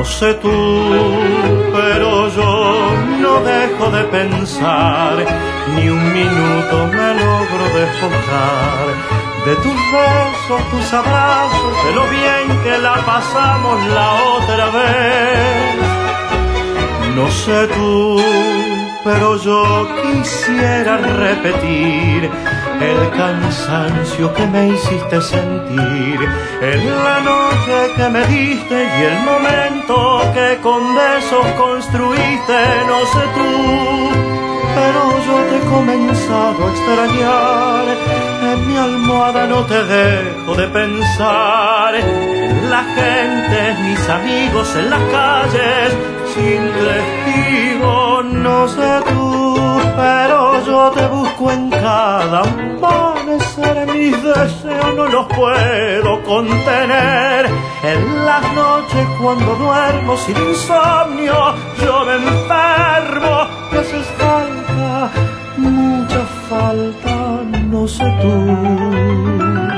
sé tú, pero yo no dejo de pensar, ni un minuto me logro despojar de tus besos, tus abrazos, de lo bien que la pasamos la otra vez. No sé tú, pero yo quisiera repetir el cansancio que me hiciste sentir en la noche que me diste y el momento que con besos construiste. No sé tú, pero yo te he comenzado a extrañar. En mi almohada no te dejo de pensar, en la gente, mis amigos, en las calles, sin testigo. No sé tú, pero yo te busco en cada amanecer. Mis deseos no los puedo contener. En las noches cuando duermo sin insomnio, yo me enfermo. Me haces falta, mucha falta, no sé tú.